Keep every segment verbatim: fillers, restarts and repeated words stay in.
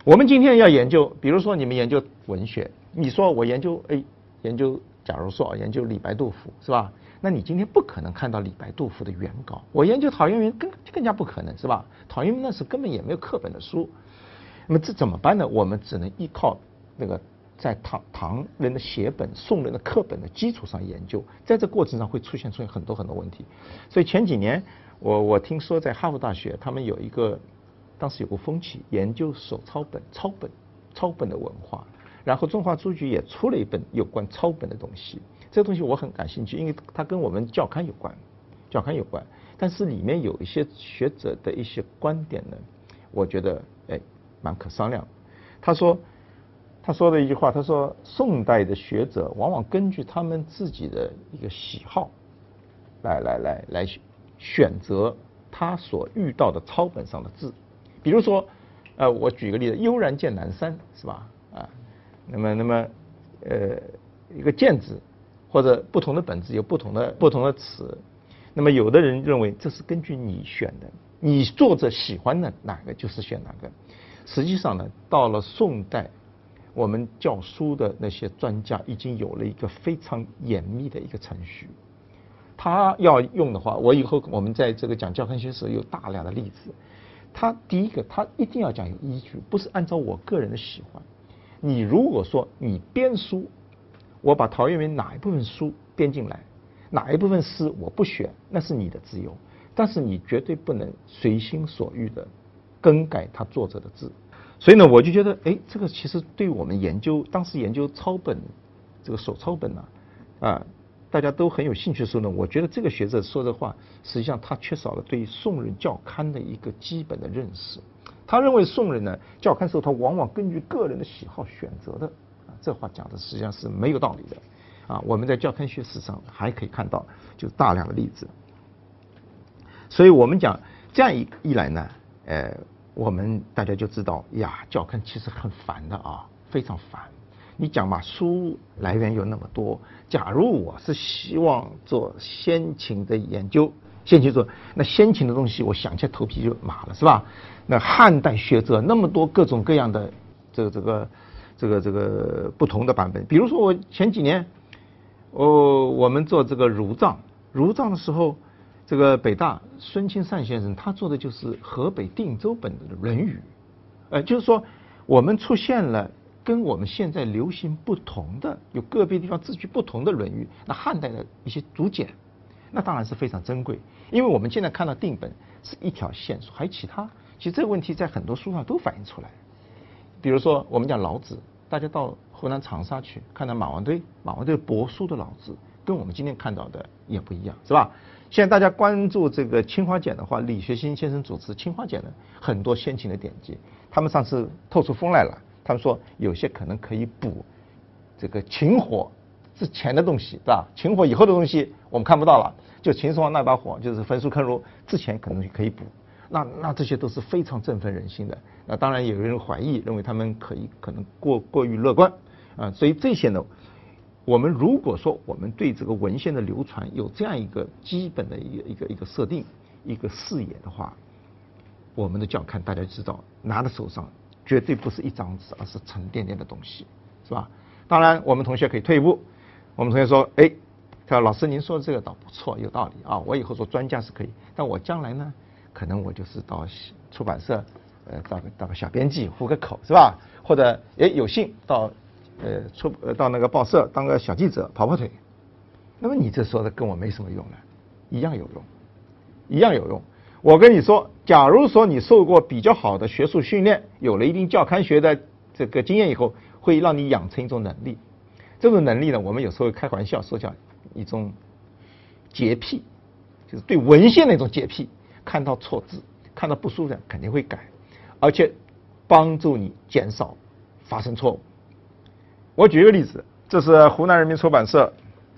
我们今天要研究，比如说你们研究文学，你说我研究哎研究，假如说研究李白杜甫是吧？那你今天不可能看到李白杜甫的原稿。我研究陶渊明更更加不可能是吧？陶渊明那时根本也没有课本的书。那么这怎么办呢？我们只能依靠那个在唐唐人的写本、宋人的课本的基础上研究，在这过程上会出现出现很多很多问题。所以前几年我我听说在哈佛大学他们有一个当时有个风气，研究手抄本、抄本、抄本的文化。然后中华书局也出了一本有关抄本的东西，这个东西我很感兴趣，因为它跟我们教刊有关，教刊有关。但是里面有一些学者的一些观点呢，我觉得哎蛮可商量。他说他说的一句话，他说宋代的学者往往根据他们自己的一个喜好，来来来来选择他所遇到的抄本上的字。比如说，呃，我举个例子，悠然见南山，是吧？啊。那么，那么，呃，一个键字或者不同的本子有不同的不同的词。那么，有的人认为这是根据你选的，你作者喜欢的哪个就是选哪个。实际上呢，到了宋代，我们教书的那些专家已经有了一个非常严密的一个程序。他要用的话，我以后我们在这个讲教刊学时有大量的例子。他第一个，他一定要讲有依据，不是按照我个人的喜欢。你如果说你编书，我把陶渊明哪一部分书编进来，哪一部分诗我不选，那是你的自由，但是你绝对不能随心所欲的更改他作者的字。所以呢，我就觉得，哎，这个其实对我们研究当时研究抄本这个手抄本呢、啊，啊，大家都很有兴趣的时候呢，我觉得这个学者说的话，实际上他缺少了对宋人教刊的一个基本的认识。他认为宋人呢，教刊时候他往往根据个人的喜好选择的，啊，这话讲的实际上是没有道理的，啊，我们在教刊学史上还可以看到就大量的例子。所以我们讲这样一一来呢，呃，我们大家就知道呀，教刊其实很烦的啊，非常烦。你讲嘛，书来源有那么多，假如我是希望做先秦的研究。先秦说，那先秦的东西，我想起来头皮就麻了，是吧？那汉代学者那么多各种各样的这个这个这个这个不同的版本，比如说我前几年，哦，我们做这个儒藏，儒藏的时候，这个北大孙清善先生他做的就是河北定州本的《论语》，呃，就是说我们出现了跟我们现在流行不同的，有个别地方字句不同的《论语》，那汉代的一些竹简。那当然是非常珍贵，因为我们现在看到定本是一条线索，还有其他。其实这个问题在很多书上都反映出来。比如说我们讲老子，大家到湖南长沙去看到马王堆，马王堆帛书的老子，跟我们今天看到的也不一样，是吧？现在大家关注这个青花简的话，李学新先生主持青花简的很多先秦的典籍，他们上次透出风来了，他们说有些可能可以补这个秦火之前的东西，对吧？秦火以后的东西我们看不到了，就秦始皇那把火，就是焚书坑儒之前可能可以补。那那这些都是非常振奋人心的。那当然有人怀疑，认为他们可以可能过过于乐观啊。所以这些呢，我们如果说我们对这个文献的流传有这样一个基本的一个一个一个设定、一个视野的话，我们的教刊大家知道，拿在手上绝对不是一张纸，而是沉甸甸的东西，是吧？当然，我们同学可以退一步。我们同学说，哎，他说老师您说的这个倒不错，有道理啊，我以后做专家是可以，但我将来呢，可能我就是到出版社，呃，当个当个小编辑糊个口，是吧？或者哎有幸到呃出呃到那个报社当个小记者跑跑腿。那么你这说的跟我没什么用了，一样有用，一样有用。我跟你说，假如说你受过比较好的学术训练，有了一定教刊学的这个经验以后，会让你养成一种能力。这种能力呢，我们有时候开玩笑说叫一种洁癖，就是对文献的一种洁癖。看到错字，看到不舒服的肯定会改，而且帮助你减少发生错误。我举一个例子，这是湖南人民出版社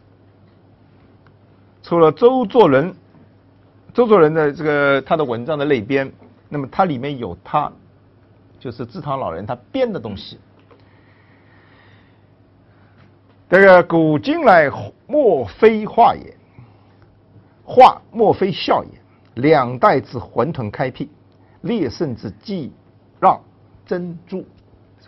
出了周作人，周作人的这个他的文章的类编，那么它里面有他就是智堂老人他编的东西。这个古今来莫非画也，画莫非笑也。两代之混沌开辟，列圣之继让珍珠。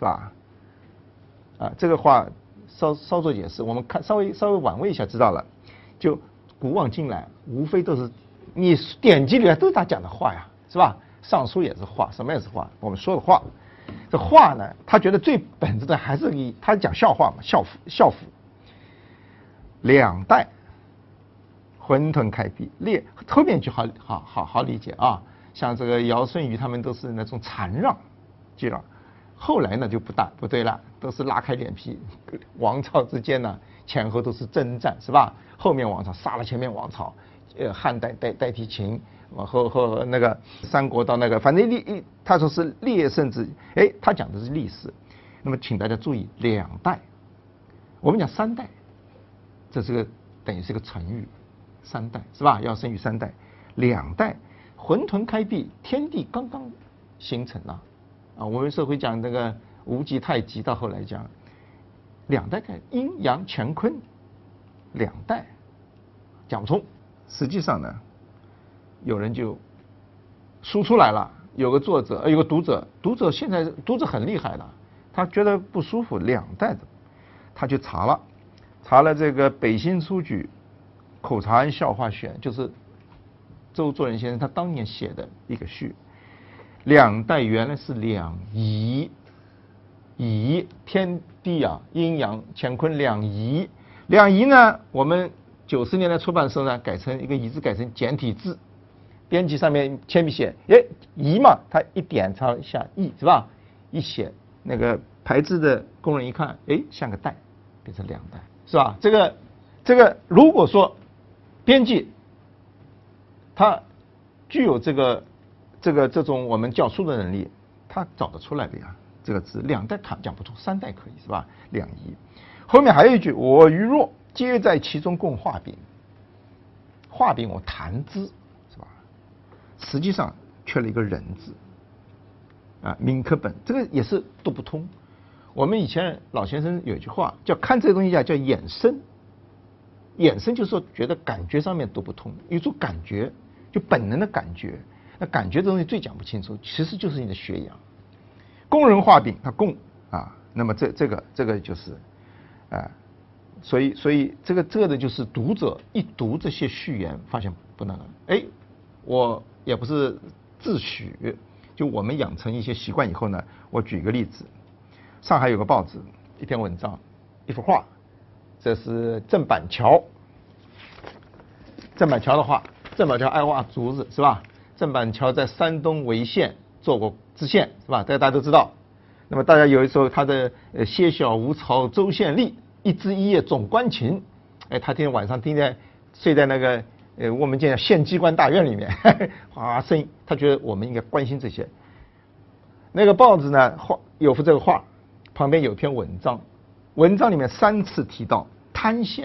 是吧？啊，这个话稍稍作解释，我们看稍微稍微玩味一下知道了。就古往今来，无非都是你典籍里面都是他讲的话呀，是吧？尚书也是话，什么也是话，我们说的话。这话呢，他觉得最本质的还是以他讲笑话嘛，笑服笑服。两代混沌开辟，列后面就好好好好理解啊。像这个尧舜禹他们都是那种禅让，基让。后来呢就不大不对了，都是拉开脸皮，王朝之间呢前后都是征战，是吧？后面王朝杀了前面王朝，呃，汉代代代替秦，和和那个三国到那个，反正历他说是列圣之，哎，他讲的是历史。那么请大家注意，两代，我们讲三代，这是个等于是个成语，三代是吧？要生育三代，两代混沌开辟，天地刚刚形成啊。啊，我们社会讲那个无极太极，到后来讲两代开，阴阳乾坤两代讲不通。实际上呢，有人就输出来了，有个作者，有个读者，读者现在读者很厉害的，他觉得不舒服，两代的，他就查了，查了这个北新书局口察安笑话选，就是周作人先生他当年写的一个序。两代原来是两仪，仪天地啊，阴阳乾坤两仪。两仪呢，我们九十年代出版的时候呢，改成一个仪字，改成简体字。编辑上面铅笔写，哎，仪嘛，他一点抄一下义是吧？一写那个排字的工人一看，哎，像个代，变成两代是吧？这个这个，如果说编辑他具有这个。这个这种我们教书的能力，他找得出来的呀。这个字两代看讲不出，三代可以是吧？两仪。后面还有一句，我与若皆在其中共画饼，画饼我谈之是吧？实际上缺了一个人字啊，铭刻本这个也是读不通。我们以前老先生有一句话叫看这个东西啊，叫衍生。衍生就是说觉得感觉上面读不通，有种感觉就本能的感觉。那感觉这东西最讲不清楚，其实就是你的学养。工人画饼，他供啊，那么这这个这个就是啊，所以所以这个这个的就是读者一读这些序言，发现不那个，哎，我也不是自诩，就我们养成一些习惯以后呢，我举一个例子，上海有个报纸，一篇文章，一幅画，这是郑板桥，郑板桥的画，郑板桥爱画竹子是吧？郑板桥在山东潍县做过知县是吧？这个大家都知道。那么大家有的时候他的呃歇晓无巢州县吏，一枝一叶总关情。哎，他天天晚上天天睡在那个呃我们讲县机关大院里面，哗声音，他觉得我们应该关心这些。那个报纸呢，画有幅这个画，旁边有篇文章，文章里面三次提到滩县。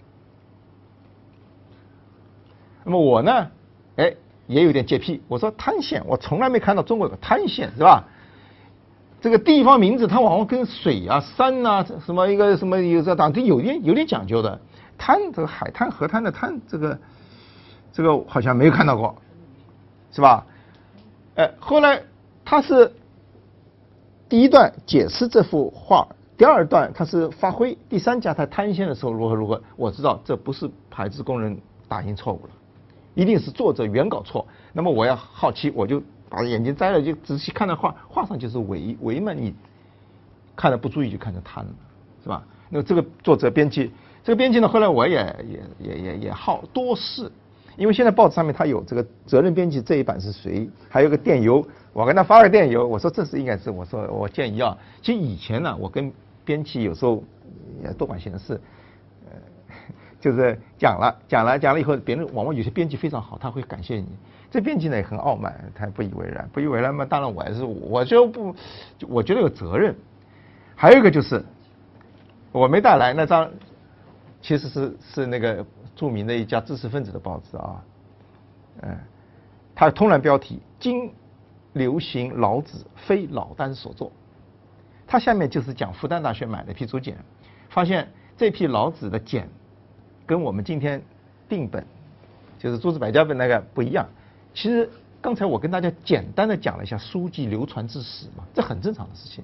那么我呢，哎。也有点洁癖，我说滩县，我从来没看到中国有个滩县，是吧？这个地方名字它往往跟水啊、山啊、什么一个什么有这当地有点有点讲究的。滩这个海滩、河滩的滩，这个这个好像没有看到过，是吧？哎，后来他是第一段解释这幅画，第二段他是发挥，第三家他滩县的时候如何如何，我知道这不是排字工人打印错误了。一定是作者原稿错，那么我要好奇，我就把眼镜摘了，就仔细看到画，画上就是维维嘛，你看了不注意就看成滩了，是吧？那这个作者编辑，这个编辑呢，后来我也也也也也好多事，因为现在报纸上面他有这个责任编辑这一版是谁，还有个电邮，我跟他发个电邮，我说这是应该是，我说我建议啊，其实以前呢，我跟编辑有时候也多管闲事。就是讲了讲了讲了以后，别人往往有些编辑非常好，他会感谢你。这编辑呢也很傲慢，他不以为然，不以为然嘛。当然我还是我就不，我觉得有责任。还有一个就是我没带来那张，其实是是那个著名的一家知识分子的报纸啊，嗯，它通栏标题：今流行老子非老聃所作。它下面就是讲复旦大学买了一批竹简，发现这批老子的简。跟我们今天定本，就是诸子百家本那个不一样。其实刚才我跟大家简单的讲了一下书籍流传之史嘛，这很正常的事情。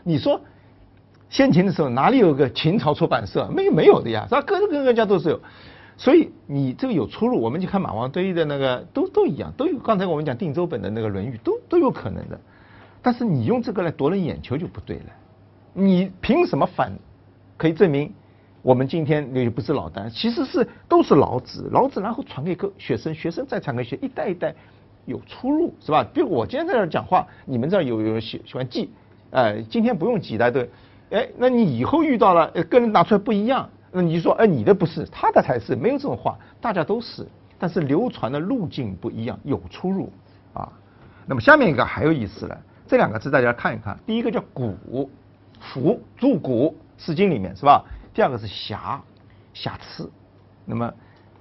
你说先秦的时候哪里有个秦朝出版社？没有没有的呀，是吧？各个各个家都是有。所以你这个有出入，我们去看马王堆的那个都都一样，都有刚才我们讲定州本的那个《论语》都都有可能的。但是你用这个来夺人眼球就不对了。你凭什么反可以证明我们今天也不是老聃，其实是都是老子，老子然后传给各学生，学生再传给学，一代一代有出入，是吧？比如我今天在这儿讲话，你们这儿有有喜喜欢记，哎、呃，今天不用记的，对，哎，那你以后遇到了跟人拿出来不一样。那你说，哎，你的不是，他的才是，没有这种话，大家都是，但是流传的路径不一样，有出入啊。那么下面一个还有意思了，这两个字大家看一看，第一个叫古，腐，注古，《诗经》里面是吧？第二个是瑕，瑕疵。那么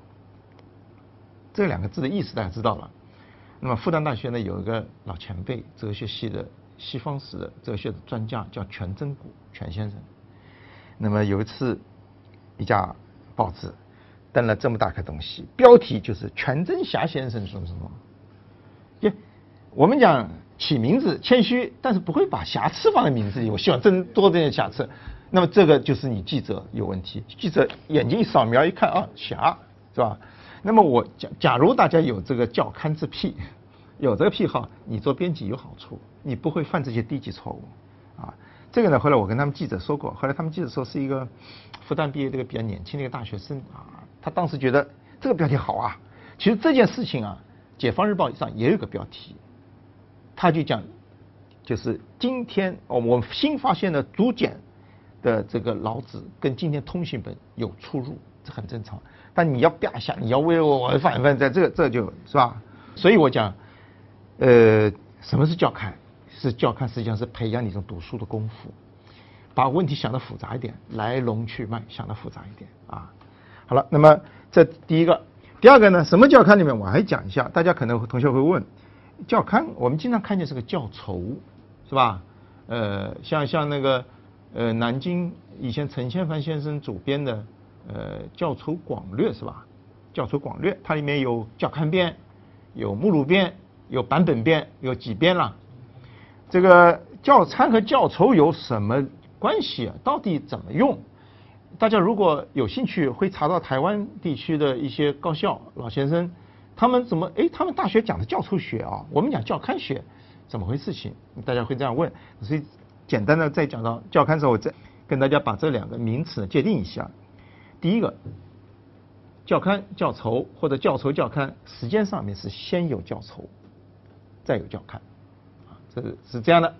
这两个字的意思大家知道了。那么复旦大学呢有一个老前辈，哲学系的西方史的哲学的专家叫全真谷，全先生。那么有一次。一家报纸登了这么大个东西，标题就是全真侠先生说什么。耶，我们讲起名字谦虚，但是不会把瑕疵放在名字里。我希望真多这些瑕疵。那么这个就是你记者有问题，记者眼睛一扫描一看啊，侠是吧？那么我假假如大家有这个校勘之癖，有这个癖好，你做编辑有好处，你不会犯这些低级错误啊。这个呢，后来我跟他们记者说过，后来他们记者说是一个复旦毕业的一个比较年轻的一个大学生啊，他当时觉得这个标题好啊。其实这件事情啊，解放日报上也有个标题，他就讲，就是今天哦，我们新发现的竹简的这个老子跟今天通行本有出入，这很正常。但你要啪一下，你要为我反反，在这这就是吧？所以我讲，呃，什么是校勘？是校勘实际上是培养你这种读书的功夫，把问题想得复杂一点，来龙去脉想得复杂一点啊。好了，那么这第一个，第二个呢，什么校勘里面我还讲一下，大家可能同学会问，校勘我们经常看见是个校筹，是吧？呃，像像那个呃南京以前陈先帆先生主编的呃校筹广略是吧？校筹广略它里面有校勘编，有目录编，有版本编，有几编了。这个校参和校筹有什么关系啊？到底怎么用？大家如果有兴趣，会查到台湾地区的一些高校老先生，他们怎么哎，他们大学讲的校筹学啊，我们讲校勘学，怎么回事情？大家会这样问。所以简单的再讲到校勘的时候，我再跟大家把这两个名词界定一下。第一个，校勘校筹或者校筹校勘，时间上面是先有校筹，再有校勘。这是这样的，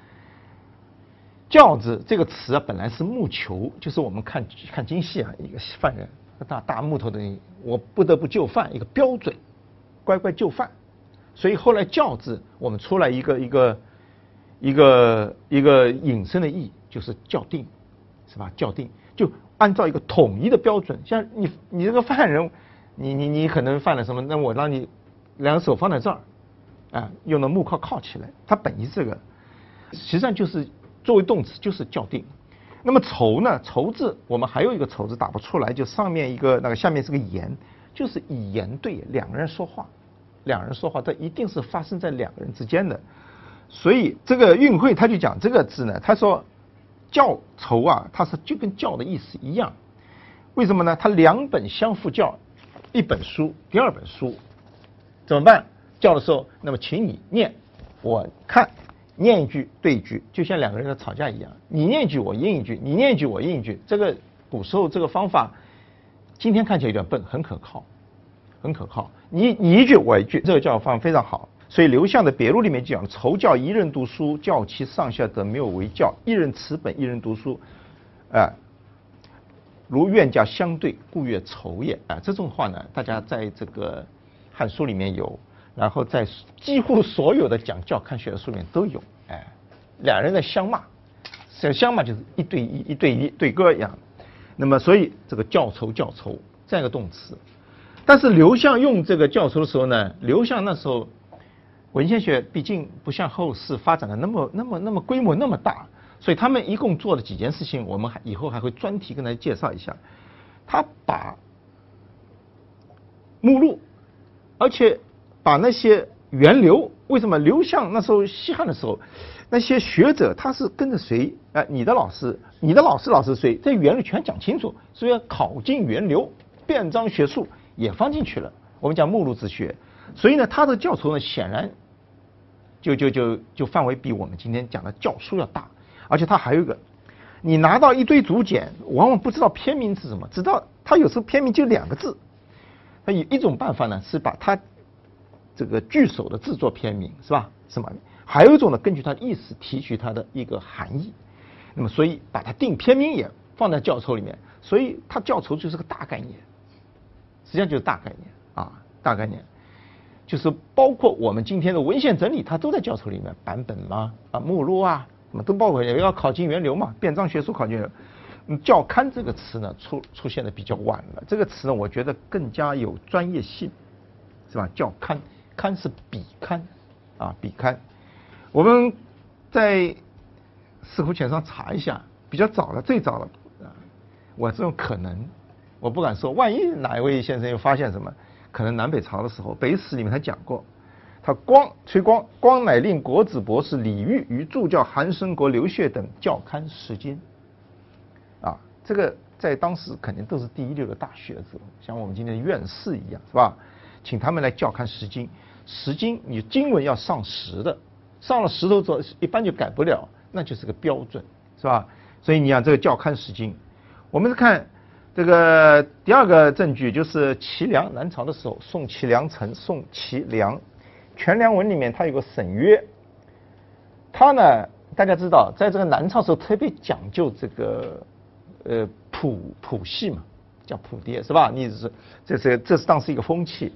教字这个词啊，本来是木囚，就是我们看看京戏啊，一个犯人大大木头的，我不得不就范，一个标准，乖乖就范。所以后来教字我们出来一个一个一个一个引申的意义，就是校定，是吧？校定就按照一个统一的标准，像你你这个犯人，你你你可能犯了什么，那我让你两个手放在这儿。啊，用的木靠靠起来，它本意这个，实际上就是作为动词就是校定。那么筹呢？筹字我们还有一个筹字打不出来，就上面一个那个下面是个言，就是以言对两个人说话，两人说话，它一定是发生在两个人之间的。所以这个运会他就讲这个字呢，他说校筹啊，它是就跟校的意思一样。为什么呢？它两本相互校，一本书，第二本书，怎么办？叫的时候，那么请你念，我看，念一句对一句，就像两个人在吵架一样，你念一句我应一句，你念一句我应一句。这个古时候这个方法，今天看起来有点笨，很可靠，很可靠。你你一句我一句，这个教方非常好。所以刘向的别录里面讲，筹教一人读书，教其上下则没有为教，一人持本，一人读书，啊、呃，如愿家相对，故曰筹也。啊、呃，这种话呢，大家在这个《汉书》里面有。然后在几乎所有的讲校勘学的书里面都有，哎，两人在相骂，这相骂就是一对一、一对一对歌一样。那么所以这个校筹校筹这样一个动词，但是刘向用这个校筹的时候呢，刘向那时候文献学毕竟不像后世发展的那么那么那么规模那么大，所以他们一共做了几件事情，我们还以后还会专题跟大家介绍一下。他把目录，而且把那些源流，为什么刘向那时候西汉的时候， 那些学者他是跟着谁？哎、呃，你的老师，你的老师老师谁？这源流全讲清楚，所以要考进源流，辩章学术也放进去了。我们讲目录之学，所以呢，他的教酬呢，显然就就就就范围比我们今天讲的教书要大，而且他还有一个，你拿到一堆竹简，往往不知道篇名是什么，知道他有时候篇名就两个字。那有一种办法呢，是把它这个句首的字做篇名，是吧？什么？还有一种呢，根据它的意思提取它的一个含义。那么，所以把它定篇名也放在教酬里面，所以它教酬就是个大概念，实际上就是大概念啊，大概念，就是包括我们今天的文献整理，它都在教酬里面，版本嘛，啊，目录啊，什么都包括，也要考进源流嘛，辩章学术考进源流。嗯，教刊这个词呢，出出现的比较晚了。这个词呢，我觉得更加有专业性，是吧？教刊，刊是笔刊，啊，笔刊。我们在石窟前上查一下，比较早了，最早了啊。我这种可能，我不敢说，万一哪一位先生又发现什么，可能南北朝的时候，北史里面他讲过，他光崔光光乃令国子博士李煜与助教韩申国、刘燮等校刊十经。啊，这个在当时肯定都是第一流的大学者，像我们今天的院士一样，是吧？请他们来校刊十经，十经你经文要上十的，上了十头之后，一般就改不了，那就是个标准，是吧？所以你讲这个校刊十经，我们看这个第二个证据就是齐梁，南朝的时候，宋齐梁陈，宋齐梁，全梁文里面它有个沈约，他呢，大家知道，在这个南朝时候特别讲究这个。呃，谱谱系嘛，叫谱牒是吧？你是这是这是当时一个风气。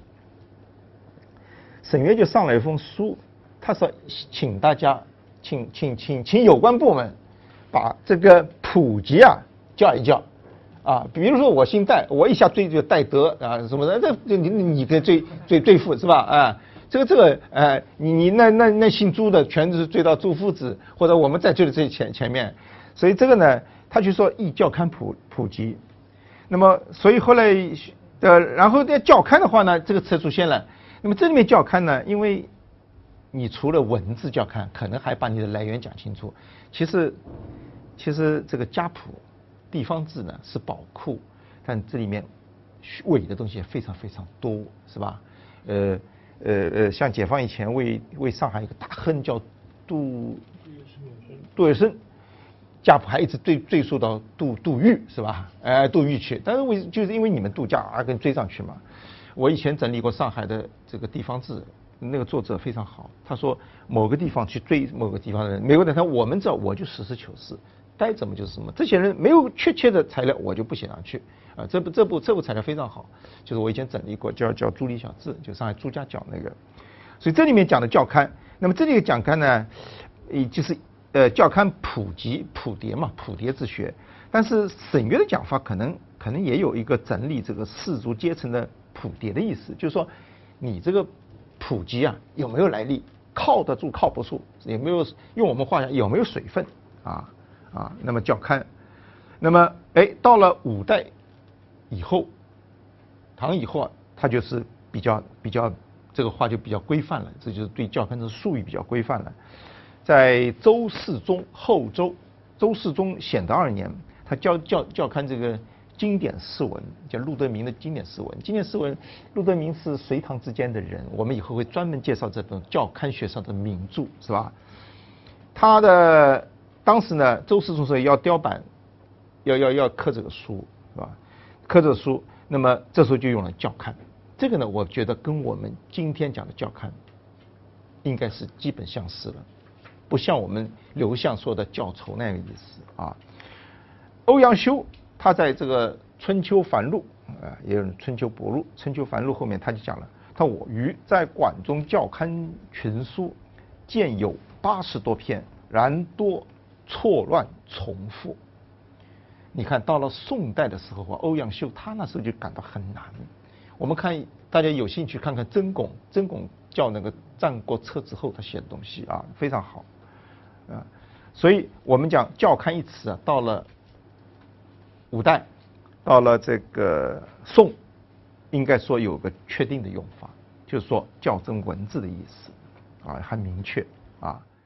沈约就上了一封书，他说请大家，请请请请有关部门把这个谱籍啊校一校啊。比如说我姓戴，我一下追就戴德啊什么的，这这你你可以追追追父是吧？啊，这个这个呃，你你那那那姓朱的全是追到朱夫子，或者我们再追到最前前面，所以这个呢。他就说易校刊普普及，那么所以后来呃，然后在校刊的话呢，这个词出现了。那么这里面校刊呢，因为你除了文字校刊，可能还把你的来源讲清楚。其实其实这个家谱、地方志呢是宝库，但这里面伪的东西也非常非常多，是吧？呃呃呃，像解放以前为为上海一个大亨叫杜杜月笙。家谱还一直追追溯到杜杜预是吧？哎，杜预去，但是为就是因为你们度假而跟追上去嘛。我以前整理过上海的这个地方志，那个作者非常好，他说某个地方去追某个地方的人，美国人他我们知道，我就实事求是，该怎么就是什么。这些人没有确切的材料，我就不写上去啊。这部这部这部材料非常好，就是我以前整理过，叫叫朱理小志，就上海朱家角那个。所以这里面讲的校刊，那么这里讲刊呢，也就是。呃，校刊普及谱牒嘛，谱牒之学。但是沈约的讲法可能可能也有一个整理这个士族阶层的谱牒的意思，就是说你这个谱籍啊有没有来历，靠得住靠不住，有没有用我们话讲有没有水分啊啊？那么校刊，那么哎到了五代以后，唐以后啊，它就是比较比较这个话就比较规范了，这就是对校刊的术语比较规范了。在周世宗后周，周世宗显德二年，他校校校刊这个经典释文，叫陆德明的经典释文。经典释文，陆德明是隋唐之间的人，我们以后会专门介绍这种校刊学上的名著，是吧？他的当时呢，周世宗说要雕版，要要要刻这个书，是吧？刻这个书，那么这时候就用了校刊。这个呢，我觉得跟我们今天讲的校刊应该是基本相似了。不像我们刘向说的校筹那个意思啊。欧阳修他在这个《春秋繁露》啊，也有《春秋博录》，《春秋繁露》后面他就讲了，他我余在馆中校刊群书，见有八十多篇，然多错乱重复。你看到了宋代的时候啊，欧阳修他那时候就感到很难。我们看大家有兴趣看看曾巩，曾巩校那个《战国策》之后他写的东西啊，非常好。啊，所以我们讲校刊一词啊，到了五代，到了这个宋，应该说有个确定的用法，就是说校正文字的意思，啊，很明确啊。